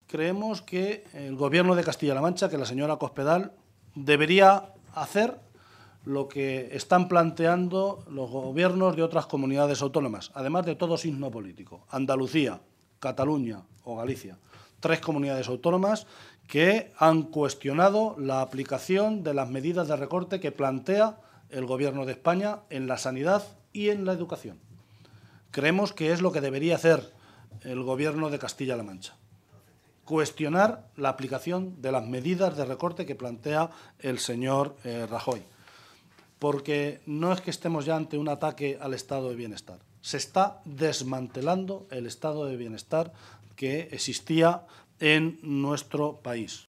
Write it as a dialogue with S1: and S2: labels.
S1: creemos que el Gobierno de Castilla-La Mancha, que la señora Cospedal, debería hacer lo que están planteando los gobiernos de otras comunidades autónomas, además de todo signo político. Andalucía, Cataluña o Galicia, 3 comunidades autónomas que han cuestionado la aplicación de las medidas de recorte que plantea el Gobierno de España en la sanidad y en la educación. Creemos que es lo que debería hacer el Gobierno de Castilla-La Mancha. Cuestionar la aplicación de las medidas de recorte que plantea el señor Rajoy. Porque no es que estemos ya ante un ataque al estado de bienestar. Se está desmantelando el estado de bienestar que existía en nuestro país.